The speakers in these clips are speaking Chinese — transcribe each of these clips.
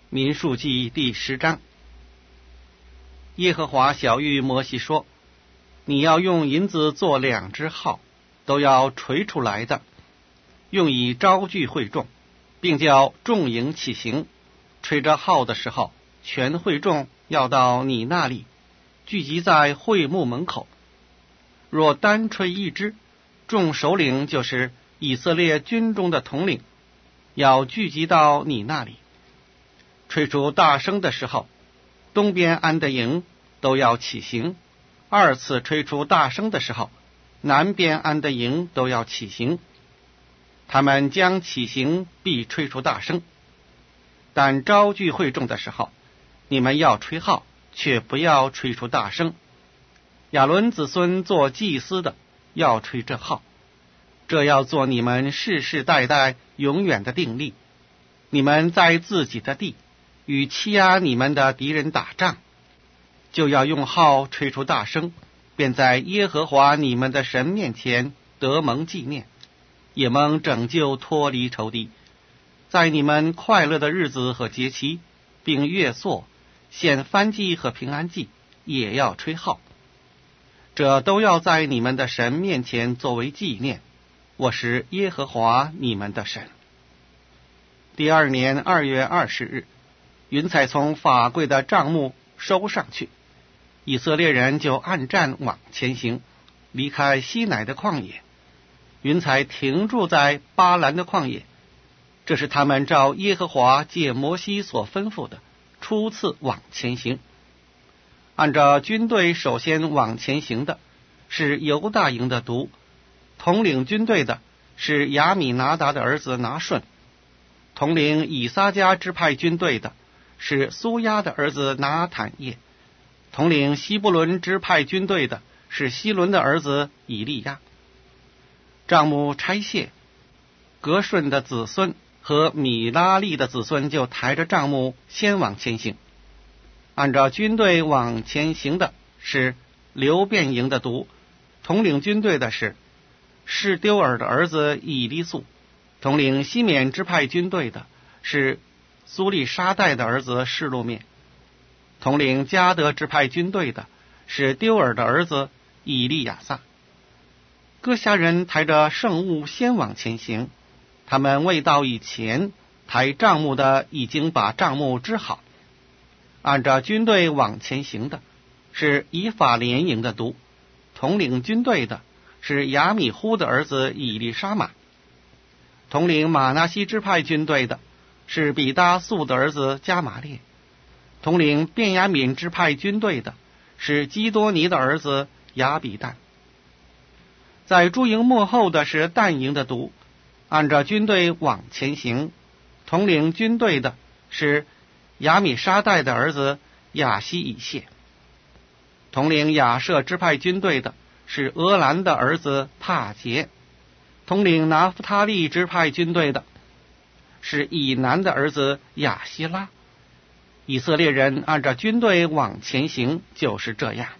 民数记第10章。耶和华晓谕摩西说：你要用银子做2只号，都要锤出来的，用以招聚会众，并叫众营起行。吹着号的时候，全会众要到你那里，聚集在会幕门口。若单吹1支，众首领就是以色列军中的统领，要聚集到你那里。吹出大声的时候，东边安的营都要起行；2次吹出大声的时候，南边安的营都要起行。他们将起行，必吹出大声。但招聚会众的时候，你们要吹号，却不要吹出大声。亚伦子孙做祭司的要吹这号，这要做你们世世代代永远的定例。你们在自己的地与欺压你们的敌人打仗，就要用号吹出大声，便在耶和华你们的神面前得蒙纪念，也蒙拯救脱离仇敌。在你们快乐的日子和节期，并月朔、献燔祭和平安祭，也要吹号。这都要在你们的神面前作为纪念。我是耶和华你们的神。第2年2月20日，云彩从法柜的帐幕收上去，以色列人就按战往前行，离开西乃的旷野。云彩停住在巴兰的旷野，这是他们照耶和华借摩西所吩咐的，初次往前行。按照军队首先往前行的是犹大营的督，统领军队的是亚米拿达的儿子拿顺，统领以撒迦支派军队的是苏亚的儿子拿坦叶，统领西布伦支派军队的是希伦的儿子以利亚。帐幕拆卸，革顺的子孙和米拉利的子孙就抬着帐幕先往前行。按照军队往前行的是流便营的督，统领军队的是示丢尔的儿子以利素，统领西缅支派军队的是苏利沙代的儿子示路面，统领迦得支派军队的是丢尔的儿子以利亚撒。歌辖人抬着圣物先往前行，他们未到以前，抬帐幕的已经把帐幕支好。按照军队往前行的是以法莲营的督，统领军队的是亚米呼的儿子以利沙玛，统领马拿西支派军队的是比达素的儿子加玛列，统领便雅悯支派军队的是基多尼的儿子亚比旦。在诸营幕后的是但营的督，按照军队往前行，统领军队的是亚米沙代的儿子亚西以谢，统领亚舍支派军队的是俄兰的儿子帕杰，统领拿弗他利支派军队的是以南的儿子亚希拉。以色列人按照军队往前行就是这样。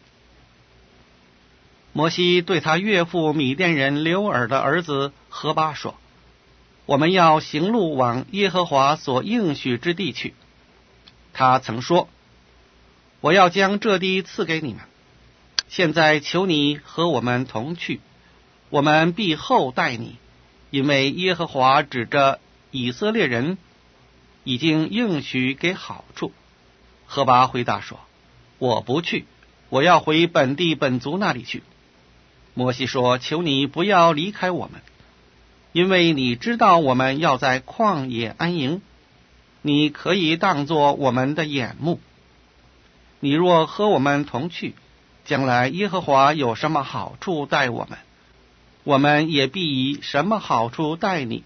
摩西对他岳父米甸人流尔的儿子何巴说：我们要行路往耶和华所应许之地去。他曾说：我要将这地赐给你们，现在求你和我们同去，我们必厚待你，因为耶和华指着以色列人已经应许给好处。何巴回答说：我不去，我要回本地本族那里去。摩西说：求你不要离开我们，因为你知道我们要在旷野安营，你可以当作我们的眼目。你若和我们同去，将来耶和华有什么好处待我们，我们也必以什么好处待你。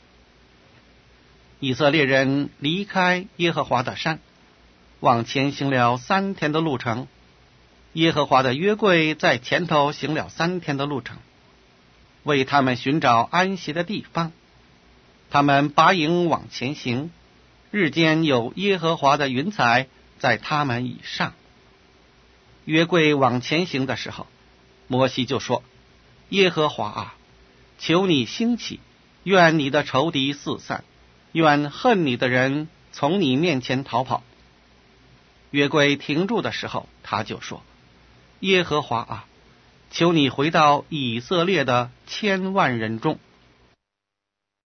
以色列人离开耶和华的山，往前行了3天的路程，耶和华的约柜在前头行了3天的路程，为他们寻找安息的地方。他们拔营往前行，日间有耶和华的云彩在他们以上。约柜往前行的时候，摩西就说：耶和华啊，求你兴起，愿你的仇敌四散，愿恨你的人从你面前逃跑。约柜停住的时候，他就说：耶和华啊，求你回到以色列的1000万人中，